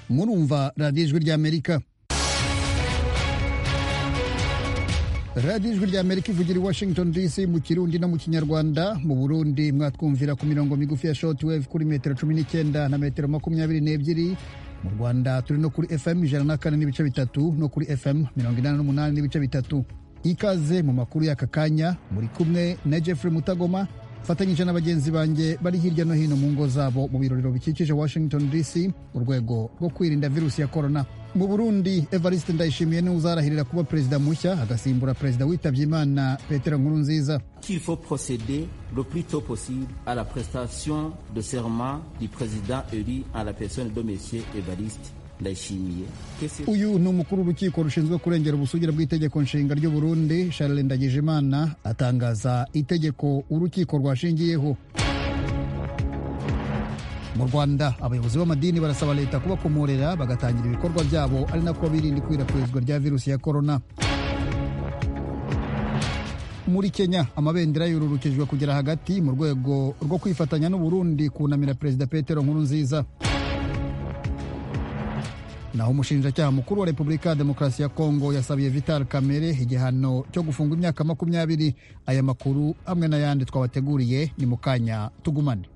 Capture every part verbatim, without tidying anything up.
murumva radiyo ijwi ry'Amerika. radiyo ijwi ry'Amerika ivugira i Washington D C mu Kirundi no mu Kinyarwanda. Mu Burundi mwatwumvira ku mirongo migufi ya shortwave kuri metero cumi n'icyenda na metero makumyabiri n'ebyiri. Mu Rwanda turi no kuri F M ijana na kane n'ibice bitatu no kuri F M mirongo inani n'umunani n'ibice bitatu. Ikaze mu makuru y'aka kanya, muri kumwe na Jeffrey Mutagoma fatanyije n'abagenzi banjye bari hirya no hino mu ngo zabo mu birorero bikikije Washington D C mu rwego rwo kwirinda virusi ya corona. Mu Burundi, Evariste Ndayishimiye ni uzarahirira kuba perezida mushya agasimbura perezida witabye Imana Petero Nkurunziza. Qu'il faut procéder le plus tôt possible à la prestation de serment du président élu à la personne de monsieur Evariste Ndayishimiye. Uyu ni umukuru w'urukiko rushinzwe kurengera ubusugire bw'itegeko nshinga ry'u Burundi, Charles Ndagijimana, atangaza itegeko urukiko rwashingiyeho. Mu Rwanda, abayobozi b'amadini barasaba leta kubakomorera bagatangira ibikorwa byabo ari nako birinda ikwirakwizwa rya virusi ya corona. Muri Kenya, amabendera yururukijwe kugera hagati mu rwego rwo kwifatanya n'u Burundi kunamira perezida Petero Nkurunziza. Naho umushinjacyaha mukuru wa Repubulika ya Demokarasi ya Kongo yasabiye Vital Kamerhe igihano cyo gufunga imyaka makumyabiri. Aya makuru amwe n'ayandi twabateguriye ni mu kanya, tugumane.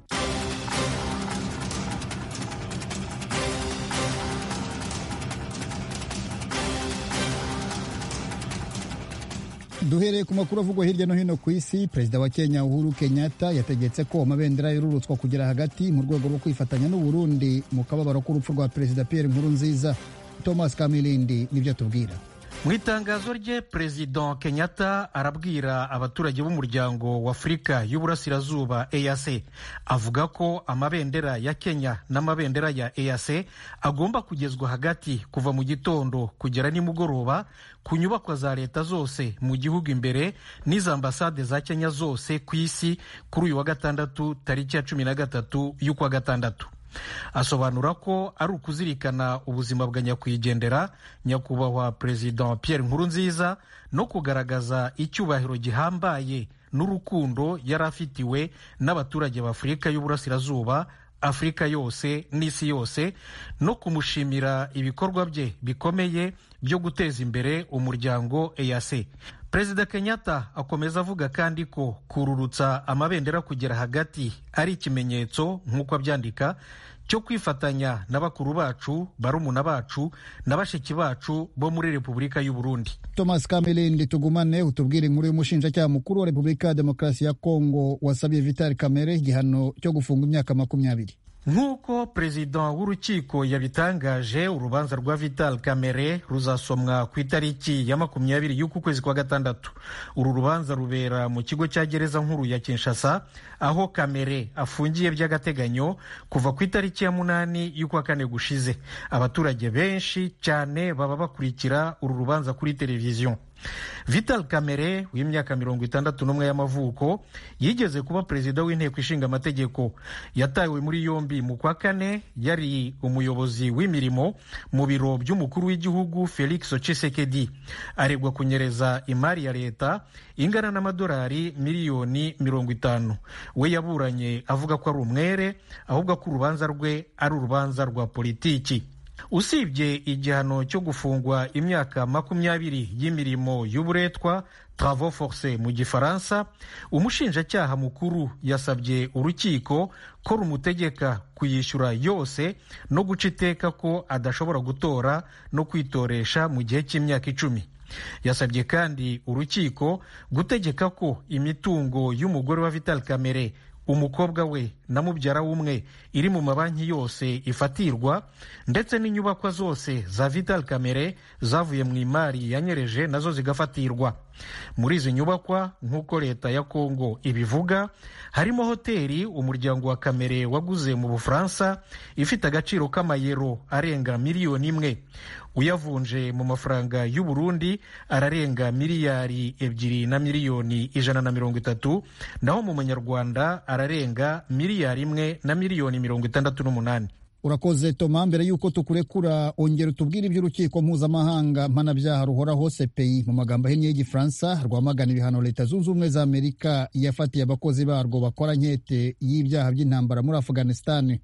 Duhereye ku makuru avugwa hirya no hino ku isi. Perezida wa Kenya Uhuru Kenyatta yategetse ko amabendera yururutswa kugera hagati mu rwego rwo kwifatanya n'u Burundi mu kababaro k'urupfu rwa perezida Pierre Nkurunziza. Thomas Kamilindi nibyo tubwira. Mu itangazo rye, Perezida Kenyatta arabwira abaturage b'umuryango wa Afurika y'Uburasirazuba E A C, avuga ko amabendera ya Kenya n'amabendera ya E A C agomba kugezwa hagati kuva mu gitondo kugera nimugoroba ku nyubakwa za leta zose mu gihugu imbere n'iza ambasade za Kenya zose ku isi kuri uyu wa gatandatu tariki ya cumi na gatatu y'ukwa gatandatu. Asobanura ko ari ukuzirikana ubuzima bwa nyakwigendera nyakubahwa Perezida Pierre Nkurunziza no kugaragaza icyubahiro gihambaye n'urukundo yari afitiwe n'abaturage b'Afurika y'Uburasirazuba, Afurika yose n'isi yose, no kumushimira ibikorwa bye bikomeye byo guteza imbere umuryango E A C. Perezida Kenyatta akomeza avuga kandi ko kururutsa amabendera kugera hagati ari ikimenyetso nk'uko abyandika cyo kwifatanya n'abakuru bacu, barumuna bacu na bashiki bacu bo muri Repubulika y'u Burundi. Thomas Kamilindi, tugumane utubwire inkuru y'umushinjacyaha mukuru wa Repubulika ya Demokarasi ya Kongo wasabiye Vital Kamerhe igihano cyo gufunga imyaka makumyabiri. Nk'uko perezida w'urukiko yabitangaje, urubanza rwa Vital Kamerhe ruzasomwa ku itariki ya makumyabiri y'uku kwezi kwa gatandatu. Uru rubanza rubera mu kigo cya gereza nkuru ya Kinshasa, aho Kamerhe afungiye by'agateganyo kuva ku itariki ya munani y'ukwa kane gushize. Abaturage benshi cyane baba bakurikira uru rubanza kuri televiziyo. Vital Kamerhe w'imyaka mirongo itandatu n'umwe y'amavuko yigeze kuba perezida w'inteko ishinga amategeko. Yatawe muri yombi mu kwa kane yari umuyobozi w'imirimo mu biro by'umukuru w'igihugu Felix Tshisekedi. Aregwa kunyereza imari ya leta ingana n'amadolari miliyoni mirongo itanu. We yaburanye avuga ko ari umwere, ahubwo ko urubanza rwe ari urubanza rwa politiki. Usibye igihano cyo gufungwa imyaka makumyabiri y'imirimo y'uburetwa, travaux forcés mu gifaransa, umushinjacyaha mukuru yasabye urukiko ko rumutegeka kuyishyura yose no guca iteka ko adashobora gutora no kwitoresha mu gihe cy'imyaka icumi. Yasabye kandi urukiko gutegeka ko imitungo y'umugore wa Vital Kamerhe, umukobwa we na mubyara w'umwe iri mu mabanki yose ifatirwa, ndetse n'inyubakwa zose za Vital Kamerhe zavuye mu imari yanyereje nazo zigafatirwa. Muri izi nyubakwa, nk'uko leta ya Kongo ibivuga, harimo hoteli umuryango wa Kamerhe waguze mu Bufaransa ifite agaciro k'amayero arenga miliyoni imwe. Uyavunje mu mafaranga y'u Burundi ararenga miliyari ebyiri na miliyoni ijana na mirongo itatu, naho mu manyarwanda ararenga miliyari imwe na miliyoni mirongo itandatu n'umunani. Urakoze Toma. Mbere y'uko tukurekura, ongera utubwire iby'urukiko mpuzamahanga mpanabyaha ruhoraho C P I mu magambo ahinnye y'Igifaransa rwamagana ibihano Leta Zunze Ubumwe za Amerika yafatiye abakozi barwo bakora nkete y'ibyaha by'intambara muri Afghanistan.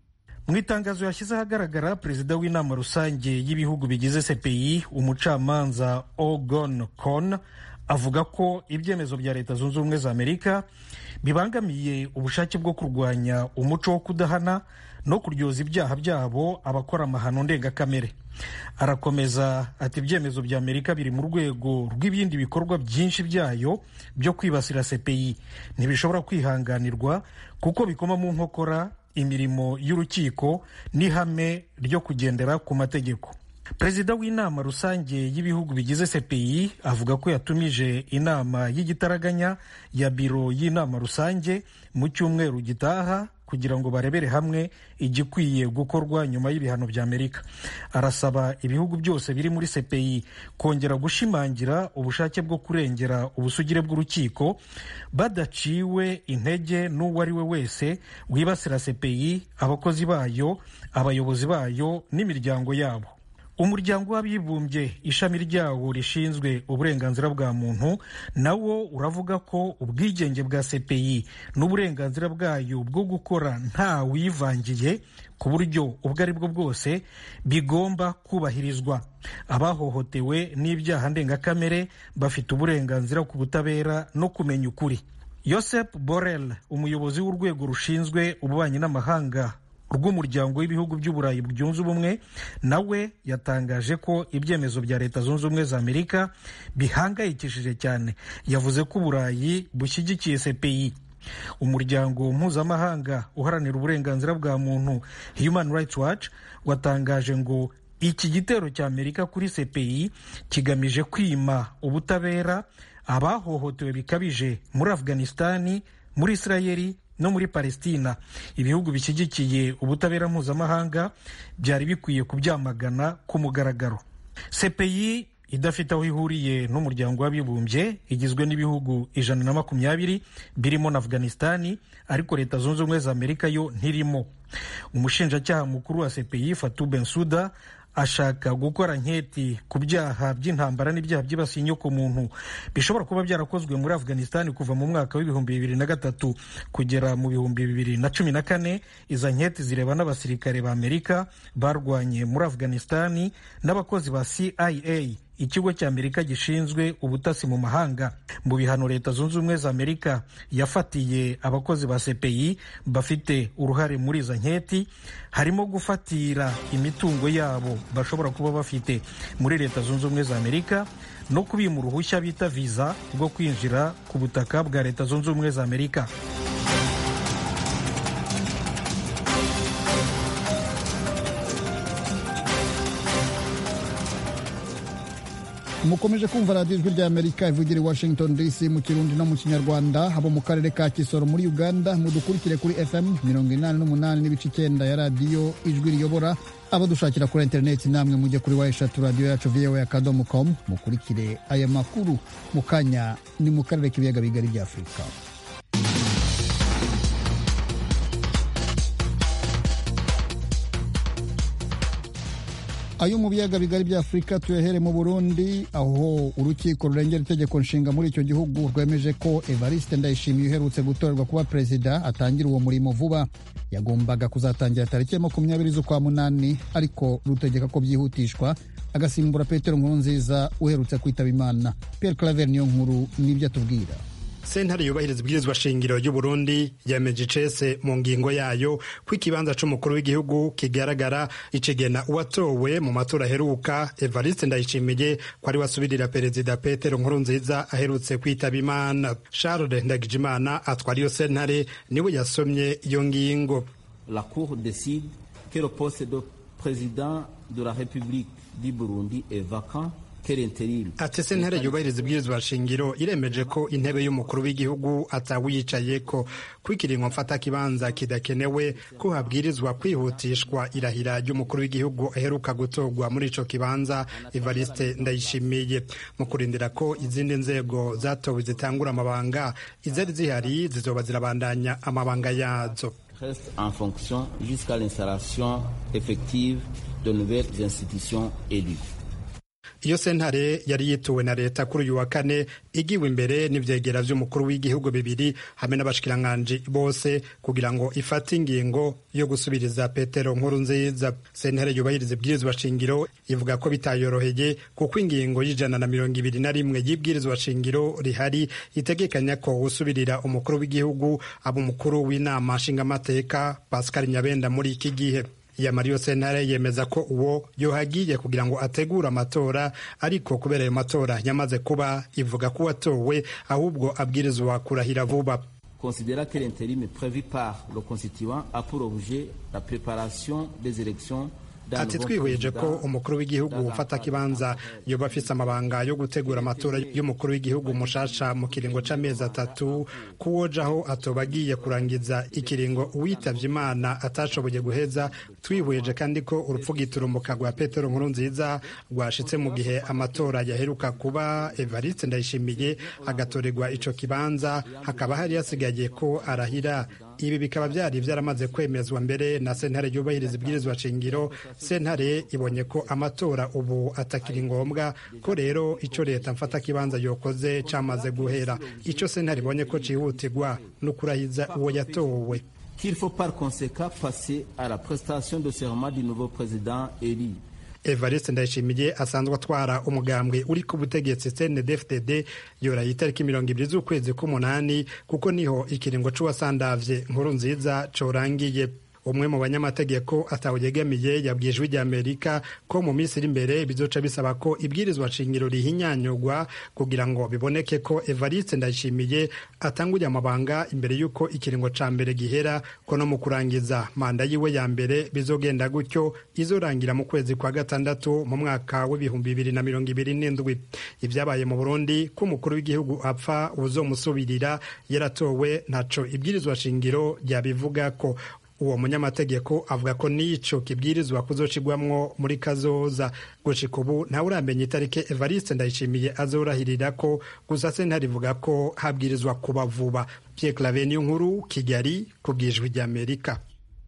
mu itangazo yashyize ahagaragara perezida w'inama rusange y'ibihugu bigize C P I umucamanza Ogon Kon avuga ko ibyemezo bya Leta Zunze Ubumwe za Amerika bibangamiye ubushake bwo kurwanya umuco wo kudahana no kuryoza ibyaha byabo abakora amahano ndengakamere. Arakomeza ati ibyemezo bya Amerika biri mu rwego rw'ibindi bikorwa byinshi byayo byo kwibasira C P I ntibishobora kwihanganirwa kuko bikoma mu nkokora imirimo y'urukiko n'ihame ryo kugendera ku mategeko. Perezida w'inama rusange y'ibihugu bigize C P I avuga ko yatumije inama y'igitaraganya ya biro y'inama rusange mu cyumweru gitaha kugira ngo barebere hamwe igikwiye gukorwa nyuma y'ibihano bya Amerika. Arasaba ibihugu byose biri muri C P I kongera gushimangira ubushake bwo kurengera ubusugire bw'urukiko badaciwe intege n'uwo ari we wese wibasira C P I, abakozi bayo, abayobozi bayo n'imiryango yabo. Umuryango w'abibumbye ishami ryawo rishinzwe uburenganzira bwa muntu nawo uravuga ko ubwigenge bwa C P I n'uburenganzira bwayo bwo gukora nta wivangiye ku buryo ubwo ari bwo bwose bigomba kubahirizwa. Abahohotewe n'ibyaha ndengakamere bafite uburenganzira ku butabera no kumenya ukuri. Josep Borrell, umuyobozi w'urwego rushinzwe ububanyi n'amahanga rw'umuryango w'ibihugu by'Uburayi byunze ubumwe, nawe yatangaje ko ibyemezo bya Leta Zunze Ubumwe za Amerika bihangayikishije cyane. Yavuze ko Uburayi bushyigikiye C P I. Umuryango mpuzamahanga uharanira uburenganzira bwa muntu Human Rights Watch watangaje ngo iki gitero cya Amerika kuri C P I kigamije kwima ubutabera abahohotewe bikabije muri Afghanistani, muri Israeli no muri Palestina. Ibihugu bishyigikiye ubutabera mpuzamahanga byari bikwiye kubyamagana ku mugaragaro. C P I idafite aho ihuriye n'umuryango w'abibumbye igizwe n'ibihugu ijana na makumyabiri birimo na Afghanistani, ariko Leta Zunze Ubumwe za Amerika yo ntirimo. Umushinjacyaha mukuru wa C P I Fatou Bensouda ashaka gukora nketi ku byaha by'intambara n'ibyaha byibasiye inyoko muntu bishobora kuba byarakozwe muri Afghanistan kuva mu mwaka w'ibihumbi bibiri na gatatu kugera mu bihumbi bibiri na cumi na kane. Iza nketi zireba n'abasirikare ba Amerika barwanye muri Afghanistan n'abakozi ba C I A, ikigo cya Amerika gishinzwe ubutasi mu mahanga. Mu bihano Leta Zunze Ubumwe za Amerika yafatiye abakozi ba C P I bafite uruhare muri iza nketi harimo gufatira imitungo yabo bashobora kuba bafite muri Leta Zunze Ubumwe za Amerika no kubima uruhushya bita visa rwo kwinjira ku butaka bwa Leta Zunze Ubumwe za Amerika. mukomeje kumva radiyo ijwi ry'Amerika ivugira i Washington D C mu Kirundi no mu Kinyarwanda. Abo mu karere ka Kisoro muri Uganda mudukurikire kuri F M mirongo inani n'umunani n'ibice icyenda ya radiyo ijwi riyobora. Abo dushakira kuri interineti namwe mujye kuri wa eshatu radiyo yacu V O A akadomo com mukurikire aya makuru. Mu kanya ni mu karere k'ibiyaga bigari bya Afurika. Ayo mu biyaga bigari bya Afurika tuyahere mu Burundi, aho urukiko rurengera itegeko nshinga muri icyo gihugu rwemeje ko Evariste Ndayishimiye uherutse gutorerwa kuba perezida atangira uwo murimo vuba. Yagombaga kuzatangira tariki ya makumyabiri z'ukwa munani, ariko rutegeka ko byihutishwa agasimbura Petero Nkurunziza uherutse kwitaba Imana. Pierre Claver niyo nkuru n'ibyo atubwira. Sentare yubahiriza ibwirizwa shingiro y'u Burundi yemeje icese mu ngingo yayo ko ikibanza c'umukuru w'igihugu kigaragara icegena uwatowe mu matora aheruka Evariste Ndayishimiye ko ari wasubirira perezida Petero Nkurunziza aherutse kwitaba Imana. Charles Ndagijimana atwara iyo sentare niwe yasomye iyo ngingo. La Cour décide que le poste de président de la République du Burundi est vacant. Ati sentare yubahiriza ibwirizwa shingiro iremeje ko intebe y'umukuru w'igihugu atawiyicaye ko kwikiringo mfata kibanza kidakenewe ko habwirizwa kwihutishwa irahira ry'umukuru w'igihugu aheruka gutorwa muri ico kibanza Evariste Ndayishimiye. Mu kurindira ko izindi nzego zatowe zitangura amabanga, izari zihari zizoba zirabandanya amabanga yazo. Reste en fonction jusqu'à l'installation effective de nouvelles institutions élues. iyo sentare yari yituwe na leta kuri uyu wa kane igiwe imbere n'ivyegera vy'umukuru w'igihugu bibiri hamwe n'abashikiranganji bose kugira ngo ifate ingingo yo gusubiriza Petero Nkurunziza. Sentare yubahiriza ibwirizwa shingiro ivuga ko bitayoroheye kuko ingingo y'ijana na mirongo ibiri na rimwe y'ibwirizwa shingiro rihari itegekanya ko usubirira umukuru w'igihugu aba umukuru w'inama nshingamateka Pascal Nyabenda muri iki gihe. Yamariyo sentare yemeza ko uwo yohagiye kugira ngo ategure amatora, ariko kubera ayo matora yamaze kuba ivuga ko watowe ahubwo abwirizwa kurahira vuba. Considéra que l'intérim prévu par le constituant a pour objet la préparation des élections. Ati twihweje ko umukuru w'igihugu ufata kibanza yoba afise amabanga yo gutegura amatora y'umukuru w'igihugu mushasha mu kiringo c'amezi atatu, kuwojaho atoba agiye kurangiza ikiringo uwitavye Imana atashoboye guheza. Twihweje kandi ko urupfu giturumbuka rwa Petero Nkurunziza rwashitse mu gihe amatora yaheruka kuba Evariste Ndayishimiye agatorerwa ico kibanza, hakaba hari hasigaye ko arahira. Ibi bikaba byari byaramaze kwemezwa mbere na sentare yubahiriza ibwirizwa shingiro. Sentare ibonye ko amatora ubu atakiri ngombwa, ko rero ico leta mfata kibanza yokoze camaze guhera. Ico sentare ibonye ko cihutirwa no kurahiza uwo yatowe. Qu'il faut par conséquent passer à la prestation de serment du nouveau président élu. Evariste Ndayishimiye asanzwe atwara umugambwe uri ku butegetsi C N D D F D D yoraye itariki mirongo ibiri z'ukwezi k'umunani kuko niho ikiringo c'uwasandavye Nkurunziza corangiye. Umwe mu banyamategeko atawuyegamiye yabwiye Ijwi ry'Amerika ko mu minsi iri imbere bizoca bisaba ko ibwirizwa shingiro rihinyanyurwa kugira ngo biboneke ko Evariste Ndayishimiye atanguye amabanga imbere y'uko ikiringo ca mbere gihera, ko no mu kurangiza manda yiwe ya mbere bizogenda gutyo, izorangira mu kwezi kwa gatandatu mu mwaka w'ibihumbi bibiri na mirongo ibiri n'indwi. Ivyabaye mu Burundi ko umukuru w'igihugu apfa uzomusubirira yaratowe ntaco ibwirizwa shingiro ryabivuga ko. Uwo munyamategeko avuga ko nico kibwirizwa kuzocigwamwo muri kazoza. Gushika ubu ntawe uramenya itarike Evariste Ndayishimiye azorahirira ko, gusa sentare ivuga ko habwirizwa kuba vuba. Pierre Claver Niyonkuru, Kigali, kubw'Ijwi ry'Amerika.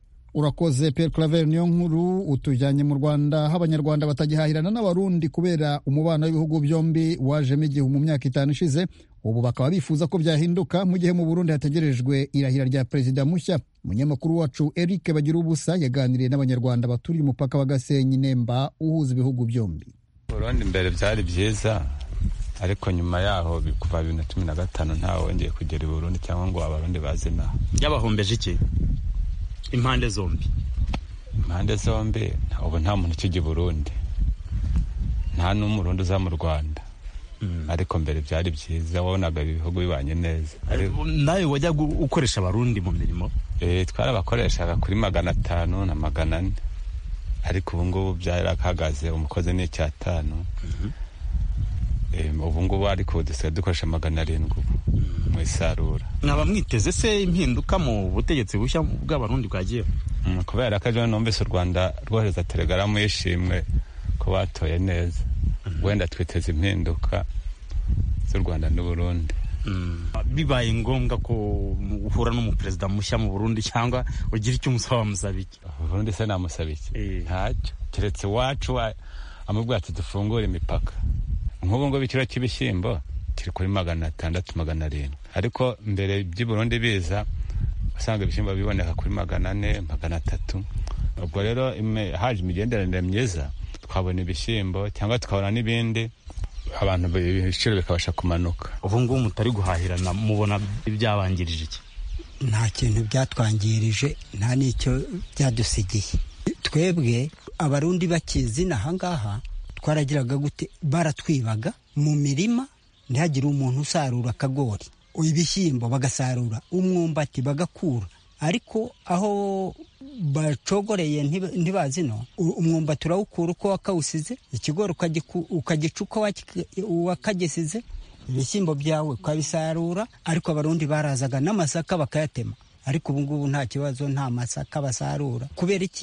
Urakoze Pierre Claver Niyonkuru. Utujyanye mu Rwanda, aho abanyarwanda batagihahirana n'abarundi kubera umubano w'ibihugu byombi wajemo igihu mu myaka itanu ishize. Ubu bakaba bifuza ko byahinduka mu gihe mu Burundi hategerejwe irahira rya perezida mushya. Umunyamakuru wacu Eric Bagirubusa yaganiriye n'abanyarwanda baturiye umupaka wa Gasenyi Nemba uhuza ibihugu byombi. Burundi mbere byari byiza, ariko nyuma yaho kuva bibiri na cumi na gatanu ntawe wongeye kugera i Burundi cyangwa ngo abarundi baze naho. Yabahombeje iki? Impande zombi. Impande zombi ubu nta muntu ukijya i Burundi, nta n'umurundi uza mu Rwanda. Mm. Ariko mbere byari byiza, wabonaga ibihugu bibanye neza. Nawe wajya ukoresha abarundi mu mirimo? Eh, twarabakoreshaga kuri magana atanu na magana ane, ariko ubu ngubu byarakagaze, umukozi ni icyatanu. Mm-hmm. Eh, ubu ngubu ariko dusigaye dukoresha magana arindwi mu isarura. Mwaba mwiteze se impinduka mu butegetsi bushya bw'abarundi bwagiye? Mm, kubera ko ejo numvise u Rwanda rwohereza telegaramu yishimwe ko batoye neza. Mm-hmm. Wenda twiteze impinduka z'u Rwanda n'u Burundi. Mm. Bibaye ngombwa ko uhura n'umuperezida mushya mu Burundi cyangwa ugira icyo umusaba musaba iki? Burundi se namusaba iki? E. Ntacyo, keretse wacu wa amubwira ati dufungure imipaka. Nk'ubu ngo bikiro cy'ibishyimbo kiri kuri magana atandatu magana arindwi, ariko mbere by'i Burundi biza usanga ibishyimbo biboneka kuri magana ane magana atatu. Ubwo rero haje imigenderanire myiza, twabona ibishyimbo cyangwa tukabona n'ibindi, abantu ibiciro bikabasha kumanuka. Ubu ngubu mutari guhahirana mubona ibyabangirije iki? Nta kintu byatwangirije, nta n'icyo byadusigiye. Twebwe abarundi bakizi nahangaha twaragiraga gute, baratwibaga mu mirima, ntihagire umuntu usarura akagori, ibishyimbo bagasarura, umwumbati bagakura, ariko aho bacogoreye ntibazi no, umwumbati urawukura uko wakawusize, ikigori ukagica uko wakagisize, ibishyimbo byawe ukabisarura. Ariko abarundi barazaga n'amasaka bakayatema, ariko ubu ngubu nta kibazo, nta masaka basarura. Kubera iki?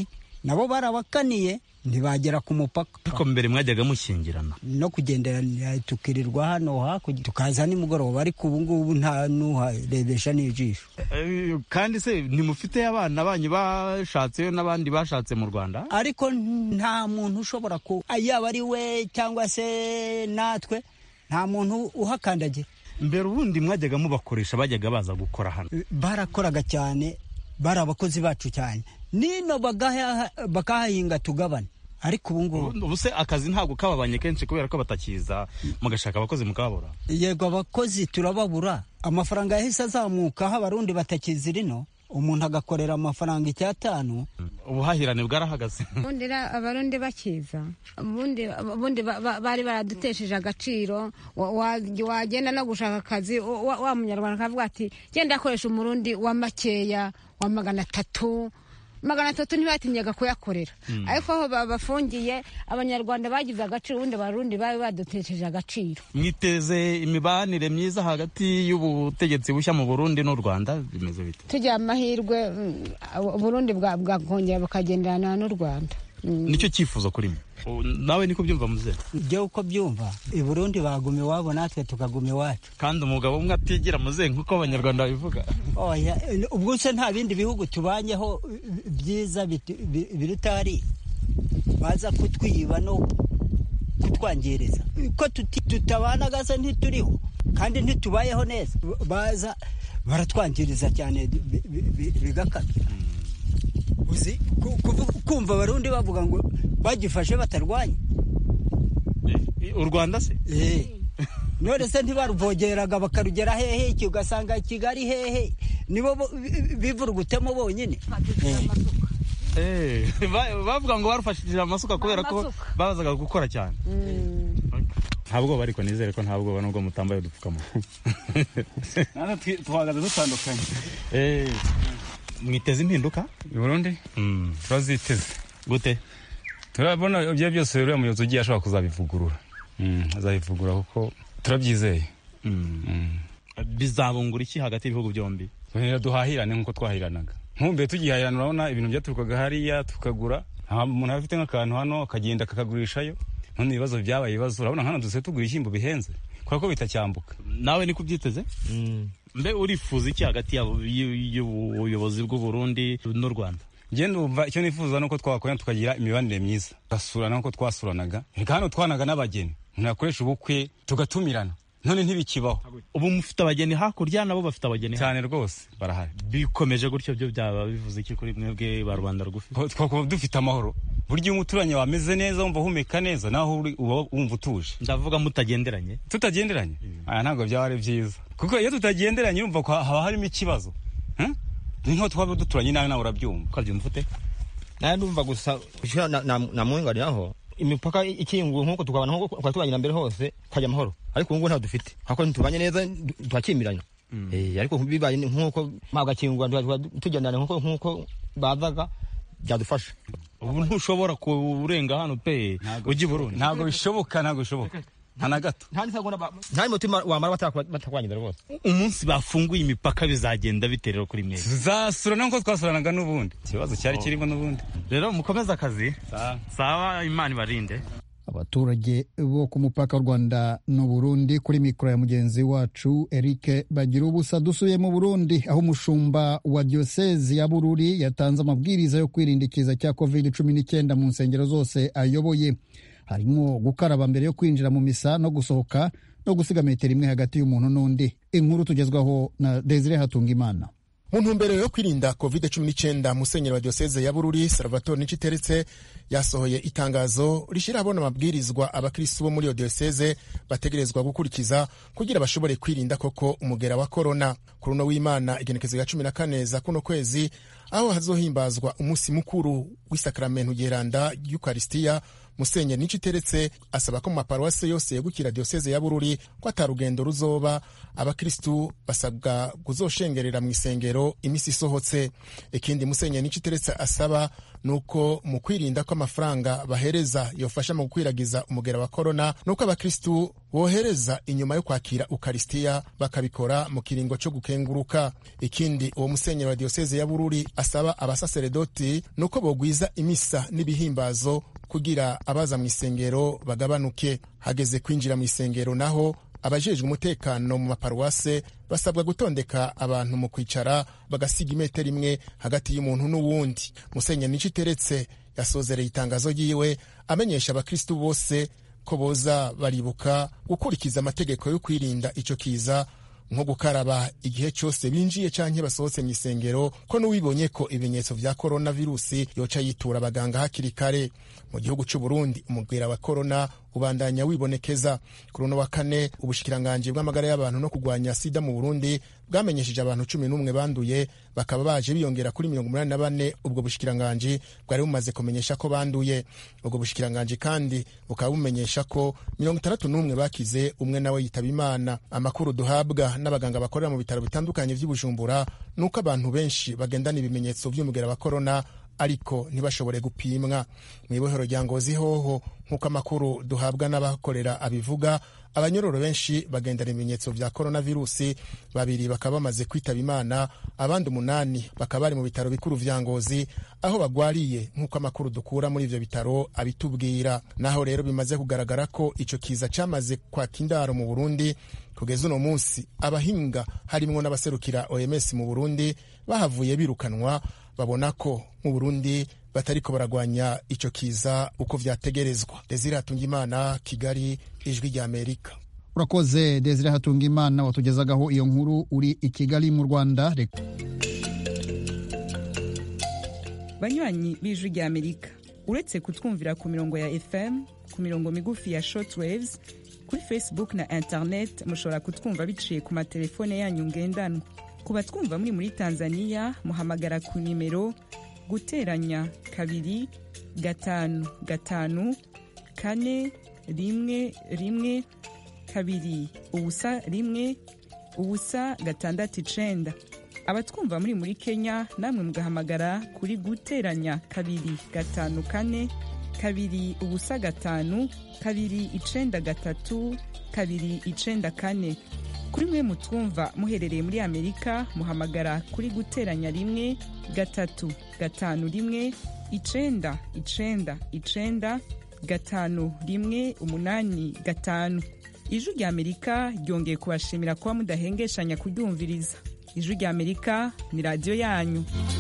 nabo barabakaniye ntibagera ku mupaka. Ariko mbere mwajyaga mushyingirana no kugenderanira tukirirwa hano hakurya tukaza nimugoroba, ariko ubu ngubu nta nuharebesha n'ijisho. Kandi se ntimufite abana banyu bashatse n'abandi bashatse mu Rwanda? Ariko nta muntu ushobora ko yaba ari we cyangwa se natwe, nta muntu uhakandagira. Mbere ubundi mwajyaga mubakoresha, bajyaga baza gukora hano? Barakoraga cyane, bari abakozi bacu cyane, nino bakahahinga tugabane. Ariko ubu ngubu ubu se akazi ntabwo kababanye kenshi kubera ko batakiza, mugashaka abakozi mukababura? Yego, abakozi turababura. Amafaranga yahise azamuka, aho abarundi batakizi rino, umuntu agakorera amafaranga icyatanu. Ubuhahirane bwarahagaze. Ubundi abarundi bakiza, ubundi ubundi bari baradutesheje agaciro. Wagenda no gushaka akazi, wa munyarwanda akavuga ati genda akoresha umurundi wa makeya wa magana atatu magana atatu ntibatinyaga kuyakorera. Ariko aho babafungiye abanyarwanda bagize agaciro, ubundi abarundi bari badutesheje agaciro. Mwiteze imibanire myiza hagati y'ubutegetsi bushya mu Burundi n'u Rwanda, bimeze bite? Tugira amahirwe Burundi bwakongera bukagenderana n'u Rwanda. Nicyo cyifuzo kuri mwe? Nawe niko byumva muze? Byo uko byumva, i Burundi baguma iwabo natwe tukaguma iwacu. Kandi umugabo umwe atigira muze nk'uko abanyarwanda babivuga? Oya, ubwo se nta bindi bihugu tubanyeho byiza birutari baza kutwiba no kutwangereza ko tutabanaga se ntituriho kandi ntitubayeho neza, baza baratwangiriza cyane bigakata. Uzi kumva abarundi bavuga ngo bagifashe batarwanye u Rwanda se? Eh, none se ntibaruvogeraga bakarugera hehe? Iki ugasanga Kigali hehe nibo bivurugutemo bonyine. Eh, bavuga ngo barufashije amasuka kubera ko babazaga gukora cyane. Ntabwo bariko nizere ko ntabwo nubwo mutambaye udupfukamo. Nana twagaze dutandukanye. Eh, mwiteze impinduka i Burundi? Mm. Turaziteze. Gute? Turabona ibyo byose rero umuyobozi ugiye ashobora kuzabivugurura. Mm, azabivugura kuko turabyizeye. Mm. Mm. Bizabungura iki hagati y'ibihugu byombi? Rero duhahirane nkuko twahiranaga. Nkumbe tugihahirana, urabona ibintu byaturukaga hariya tukagura. Umuntu afite nk'akantu hano akagenda akakagurishayo. None ibibazo byabaye ibibazo, urabona hano duse tugura ishyimbo bihenze kwa ko bitacyambuka. Nawe niko byiteze? Mm. Mbe urifuza iki hagati y'ubuyobozi bw'u Burundi n'u Rwanda? Nge ndumva icyo nifuza nuko twakorana tukagira imibanire myiza, tugasurana nkuko twasuranaga. Reka hano twanaga n'abageni, umuntu yakoresha ubukwe tugatumirana, none ntibikibaho. Ubu mufite abageni hakurya, nabo bafite abageni cyane rwose barahari. Bikomeje gutyo byo byaba bivuze iki kuri mwebwe ba Rwanda rugufi? Twako dufite amahoro. Buryo umuturanye wameze neza, wumva humeka neza, naho wumva utuje. Ndavuga mutagenderanye? Tutagenderanye? Aya ntabwo byaba ari byiza. Kuko iyo tutagenderanye urumva ko haba harimo ikibazo. Hm? Ninko twaba duturanye nawe nawe urabyumva. Kwa byumfute? Naye ndumva gusa kushira na na mwingariraho imipaka ikinguye nkuko tukabana nkuko kwa tubanyira mbere hose kwajya amahoro. Ariko ubu ngo nta dufite. Hako ntubanye neza twakimiranya. Eh, ariko bibaye nkuko magakingwa tugendana nkuko nkuko bazaga byadufasha. Ubu ntushobora kurenga hano pe uji Burundi? Ntabwo bishoboka, ntabwo bishoboka. Nta gato. Nta mutima wamara batakwanyira rwose. Umunsi bafunguye imipaka bizagenda biterero kuri mwe? Zasurana nkuko twasuranaga n'ubundi. Ikibazo cyari kirimo n'ubundi. Rero mukomeza akazi. Sawa. Sawa, Imana ibarinde. Abaturage bo ku mupaka w'u Rwanda n'u Burundi, kuri mikoro ya mugenzi wacu Eric Bagirubusa. Dusuye mu Burundi aho umushumba wa diocese ya Bururi yatanze amabwiriza yo kwirinda ikiza cya covid cumi n'icyenda mu nsengero zose ayoboye. Harimo gukaraba mbere yo kwinjira mu misa no gusohoka, no gusiga metero imwe hagati y'umuntu n'undi. Inkuru tugezwaho na Desire Hatungimana. Mu ntumbero yo kwirinda covid cumi n'icyenda, musenyeri wa diocese ya Bururi Salvatore Niciteretse yasohoye itangazo rishira abona amabwirizwa abakristo bo muri iyo diocese bategerezwa gukurikiza kugira bashobore kwirinda koko umugera wa corona. Kuri uno w'Imana igenekezo ya cumi na kane za kuno kwezi, aho hazohimbazwa umunsi mukuru w'isakramento yeranda y'Eucharistia Musenyeri Niciteretse asaba ko mu maparuwase yose yegukira diyoseze ya Bururi ko atarugendo ruzoba, abakristu basabwa kuzoshengerera mu isengero imisi isohotse. Ikindi Musenyeri Niciteretse asaba nuko mu kwirinda ko amafaranga bahereza yofasha mu gukwiragiza umugera wa korona, nuko abakristu bohereza inyuma yo kwakira ukaristiya bakabikora mu kiringo cyo gukenguruka. Ikindi uwo musenyeri wa diyoseze ya Bururi asaba abasaseredoti nuko bogwiza imisa n'ibihimbazo kugira abaza mu isengero bagabanuke. Hageze kwinjira mu isengero naho abajejwe umutekano mu maparuwase basabwa gutondeka abantu mu kwicara bagasiga imetero imwe hagati y'umuntu n'uwundi. Musenyeri Niciteretse yasozereye itangazo ryiwe amenyesha abakristu bose ko boza baribuka gukurikiza amategeko yo kwirinda ico kiza, nko gukaraba igihe cyose binjiye canke basohotse mu isengero, ko n'uwibonye ko ibimenyetso vya korona virusi yoca yitura abaganga hakiri kare. Mu gihugu c'u Burundi umugwira wa korona ubandanya wibonekeza. Kuri uno wa kane ubushikiranganji bw'amagara y'abantu no kugwanya sida mu Burundi bwamenyesheje abantu cumi n'umwe banduye, bakaba baje biyongera kuri mirongo umunani na bane ubwo bushikiranganji bwari bumaze kumenyesha ko banduye. Ubwo bushikiranganji kandi bukaba bumenyesha ko mirongo itandatu n'umwe bakize, umwe nawe yitaba Imana. Amakuru duhabwa n'abaganga bakorera mu bitaro bitandukanye vy'i Bujumbura nuko abantu benshi bagendana ibimenyetso vy'umugera wa korona ariko ntibashobore gupimwa. Mw'ibohero rya Ngozi hoho nk'uko amakuru duhabwa n'abakorera abivuga, abanyororo benshi bagendana ibimenyetso vya coronavirusi, babiri bakaba bamaze kwitaba Imana, abandi umunani bakaba bari mu bitaro bikuru vya Ngozi aho bagwariye nk'uko amakuru dukura muri ivyo bitaro abitubwira. Naho rero bimaze kugaragara ko ico kiza camaze kwaka indaro mu Burundi. Kugeza uno munsi abahinga harimwo n'abaserukira O M S mu Burundi bahavuye birukanwa, babona ko mu Burundi batariko baragwanya ico kiza uko vyategerezwa. Desire Hatungimana, Kigali, Ijwi rya Amerika. Urakoze Desire Hatungimana watugezagaho iyo nkuru uri i Kigali mu Rwanda. Banywanyi b'Ijwi rya Amerika, uretse kutwumvira ku mirongo ya F M, ku mirongo migufi ya shortwaves, kuri Facebook na internet mushobora kutwumva biciye ku matelefone yanyu ngendanwa. Kuba twumva muri muri Tanzania muhamagara ku nimero guteranya kabiri gatanu gatanu kane rimwe rimwe kabiri ubusa rimwe ubusa gatandatu icenda. Abatwumva muri muri Kenya namwe mugahamagara kuri guteranya kabiri gatanu kane kabiri ubusa gatanu kabiri icenda gatatu kabiri icenda kane. Kuri mwe mutwumva muherereye muri Amerika muhamagara kuri guteranya rimwe gatatu gatanu rimwe icenda icenda icenda gatanu rimwe umunani gatanu. Ijwi rya Amerika ryongeye kubashimira kuba mudahengeshanya kuryumviriza. Ijwi rya Amerika ni radio yanyu.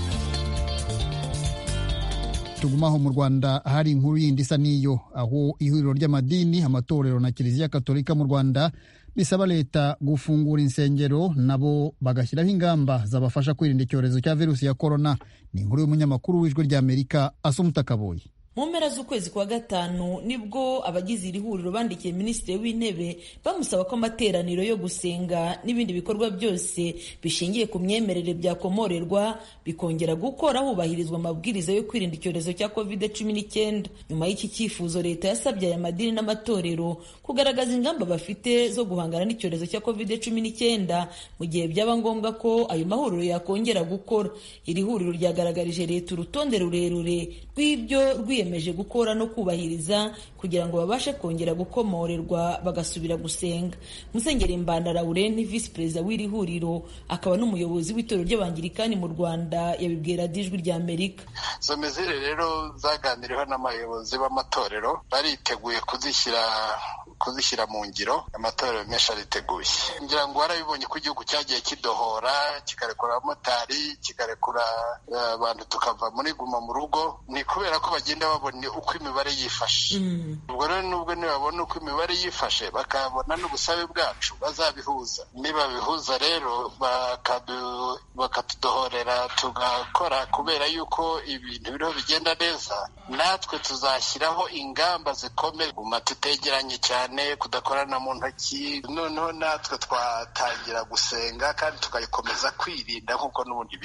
Tugumaho mu Rwanda hari inkuru yindi isa niyo, aho ihuriro ry'amadini, amatorero na Kiliziya Katolika mu Rwanda bisaba leta gufungura insengero nabo bagashyiraho ingamba zabafasha kwirinda icyorezo cya virusi ya korona. Ni inkuru y'umunyamakuru w'Ijwi rya Amerika Asumta Kaboyi. Mu mpera z'ukwezi kwa gatanu nibwo abagize iri huriro bandikiye Minisitiri w'Intebe bamusaba ko amateraniro yo gusenga n'ibindi bikorwa byose bishingiye ku myemerere byakomorerwa bikongera gukora hubahirizwa amabwiriza yo kwirinda icyorezo cya covid cumi n'icyenda. Nyuma y'iki cyifuzo, leta yasabye aya madini n'amatorero kugaragaza ingamba bafite zo guhangana n'icyorezo cya covid cumi n'icyenda mu gihe byaba ngombwa ko ayo mahuriro yakongera gukora. Iri huriro ryagaragarije leta urutonde rurerure rw'ibyo rwiyemeje gukora no kubahiriza kugira ngo babashe kongera gukomorerwa bagasubira gusenga. Musenyeri Mbanda Laurent, Visi Perezida w'iri huriro akaba n'umuyobozi w'itorero ry'Abangirikani mu Rwanda, yabibwira Ijwi rya Amerika. Izo mezire rero zaganiriweho n'abayobozi b'amatorero, bariteguye kuzishyira kuzishyira mu ngiro. Amatorero menshi ariteguye. Ngira ngo warabibonye ko igihugu cyagiye kidohora, kikarekura abamotari, kikarekura abantu tukava muri guma mu rugo, ni kubera ko bagenda babona uko imibare yifashe. Ubwo rero nubwo nibabona uko imibare yifashe bakabona n'ubusabe bwacu bazabihuza. Niba bihuza rero bakatudohorera tugakora kubera yuko ibintu biriho bigenda neza, natwe tuzashyiraho ingamba zikomeye, guma tutegeranye cyane, kudakorana mu ntoki, noneho natwe twatangira gusenga kandi tukayikomeza kwirinda nk'uko n'ubundi biri.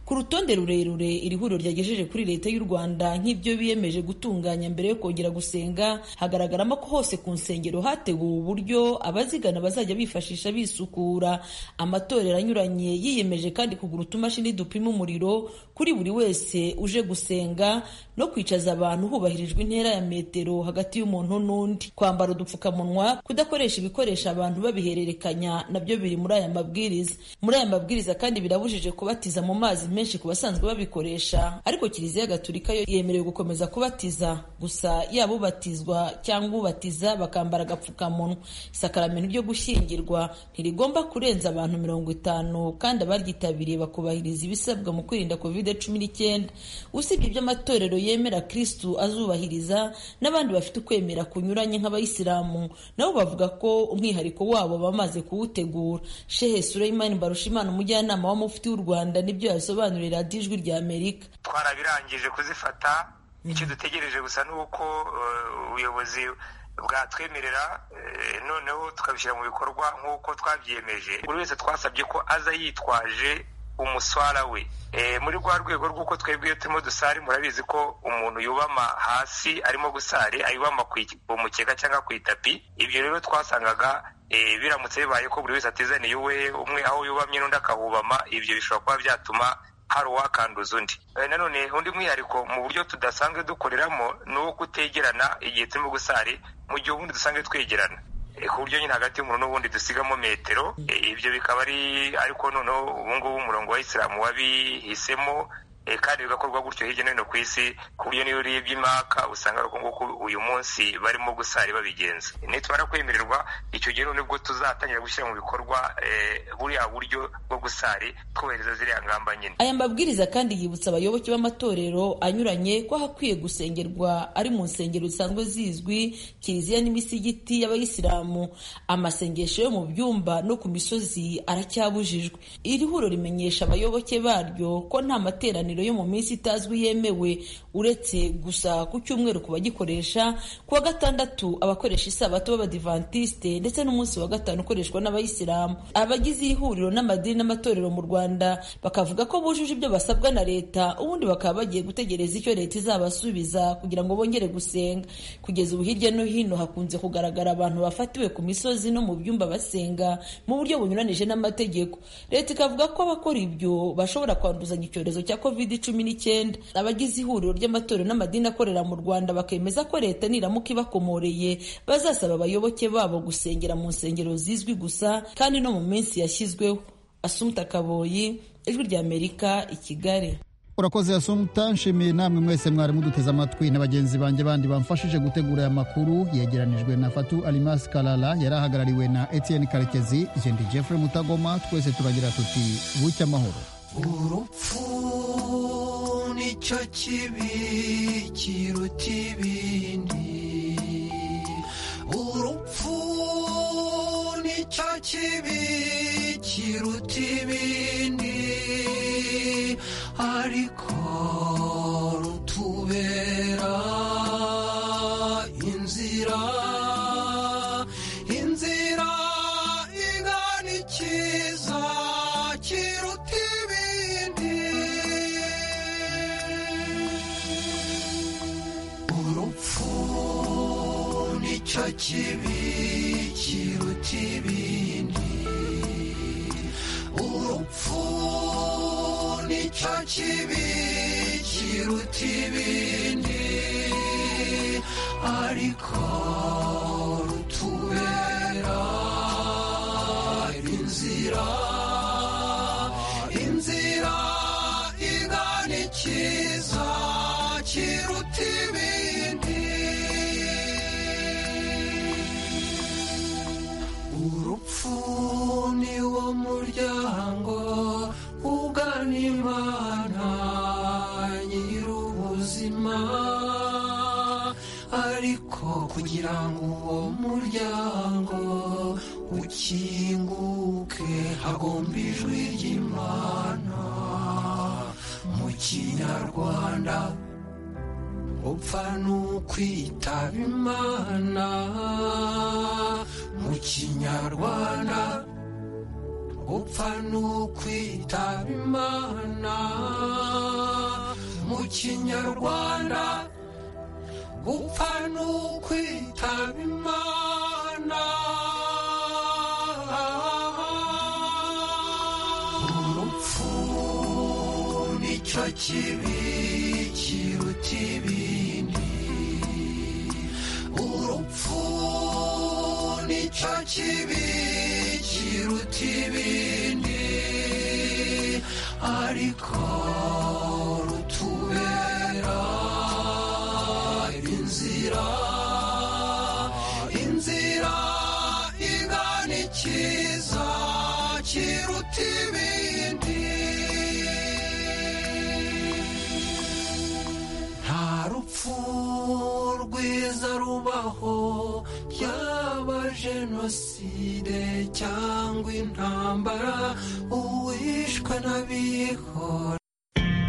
ku rutonde rurerure iri huriro ryagejeje kuri leta y'u Rwanda nk'ibyo biyemeje gutunganya mbere yo kongera gusenga, hagaragaramo ko hose ku nsengero hateguwe uburyo abazigana bazajya bifashisha bisukura. Amatorero anyuranye yiyemeje kandi kugura utumashini dupima umuriro kuri buri wese uje gusenga no kwicaza abantu hubahirijwe intera ya metero hagati y'umuntu n'undi. Kwambara udupfukamunwa, kudakoresha ibikoresho abantu babihererekanya nabyo biri muri aya mabwiriza. Muri aya mabwiriza kandi birabujije kubatiza mu mazi menshi ku basanzwe babikoresha, ariko Kiliziya Gatolika yo yemerewe gukomeza kubatiza, gusa yaba ubatizwa cyangwa ubatiza bakambara agapfukamunwa. Isakaramentu ryo gushyingirwa ntirigomba kurenza abantu mirongo itanu kandi abaryitabiriye bakubahiriza ibisabwa mu kwirinda covid cumi n'icyenda. Usibye ibyo amatorero yemera Kristu azubahiriza, n'abandi bafite ukwemera kunyuranye nk'abayisilamu nabo bavuga ko umwihariko wabo bamaze kuwutegura. Shehe Suleiman Barushimana, umujyanama wa mufti w'u Rwanda, nibyo yasobanurira radiyo Ijwi rya Amerika. Twarabirangije kuzifata, icyo dutegereje gusa nuko ubuyobozi bwatwemerera noneho tukabishyira mu bikorwa nk'uko twabyiyemeje. Buri wese twasabye ko aza yitwaje umuswara we. E, muri rwa rwego rw'uko twebwe iyo turimo dusari, murabizi ko umuntu yubama hasi arimo gusari, ayubama ku mukeka cyangwa ku itapi. Ibyo rero twasangaga e, biramutse bibaye ko buri wese atezaniye uwe, umwe aho yubamye n'undi akahubama, ibyo bishobora kuba byatuma hari uwakanduza undi. E, nanone undi mwihariko mu buryo tudasanzwe dukoreramo ni uwo kutegerana igihe turimo gusari, mu gihe ubundi dusanzwe twegerana ku buryo nyine hagati y'umuntu n'ubundi dusigamo metero. Ibyo bikaba ari ariko noneho ubungubu umurongo wa Isilamu wabihisemo kandi bigakorwa gutyo hirya no hino ku isi, ku buryo niyo urebye imaka usanga ari uko nguko uyu munsi barimo gusari babigenza. Nitubara kwemererwa, icyo gihe nibwo tuzatangira gushyira mu bikorwa buriya buryo bwo gusari twubahiriza ziriya ngamba nyine. Aya mabwiriza kandi yibutsa abayoboke b'amatorero anyuranye ko hakwiye gusengerwa ari mu nsengero zisanzwe zizwi, kiliziya n'imisigiti y'abayisilamu. Amasengesho yo mu byumba no ku misozi aracyabujijwe. Iri huriro rimenyesha abayoboke baryo ko nta materaniro yo mu minsi itazwi yemewe, uretse gusa ku cyumweru ku bagikoresha, ku wa gatandatu abakoresha isabato b'abadivantiste, ndetse n'umunsi wa gatanu ukoreshwa n'abayisilamu. Abagize iri huriro n'amadini n'amatorero mu Rwanda bakavuga ko bujuje ibyo basabwa na leta, ubundi bakaba bagiye gutegereza icyo leta izabasubiza kugira ngo bongere gusenga. Kugeza ubu hirya no hino hakunze kugaragara abantu bafatiwe ku misozi no mu byumba basenga mu buryo bunyuranije n'amategeko. Leta ikavuga ko abakora ibyo bashobora kwanduzanya icyorezo cya covid cumi n'icyenda. Abagize ihuriro ry'amatorero n'amadini akorera mu Rwanda bakemeza ko leta niramuka ibakomoreye bazasaba abayoboke babo gusengera mu nsengero zizwi gusa kandi no mu minsi yashyizweho. Asumta Kaboyi, Ijwi rya Amerika, i Kigali. Urakoze Asumta. Nshimiye namwe mwese mwari muduteze amatwi na bagenzi banjye bandi bamfashije gutegura aya makuru. Yegeranijwe na Fatu Alimas Kalala, yarahagarariwe na Etienne Karekezi, Jendi Jeffrey Mutagoma. Twese turagira tuti bucya amahoro. Urupfu nicyo kibi kiruta ibindi, urupfu nicyo kibi kiruta ibindi, ariko rutubera inzira, inzira igana ikiza kiruta ibindi. Urupfu nicyo kibi kiruta ibindi, urupfu nicyo kibi kiruta ibindi, ariko rutubera inzira, inzira igana ikiza kiruta ibindi. Urupfu ni wo muryango ugana Imana nyir'ubuzima, ariko kugira ngo uwo muryango ukinguke hagomba ijwi ry'Imana. Mu Kinyarwanda upfa n'ukwitaba Imana, mu Kinyarwanda gupfa n'ukwitaba imana mu kinyarwanda gupfa n'ukwitaba imana urupfu nicyo kibi kiruta ibindi urupfu nicyo kibi kiruta ibindi ariko rutubera inzira inzira igana ikiza kiruta ibindi nta rupfu rwiza rubaho yaba jenoside cyangwa intambara uwishwe n'abihora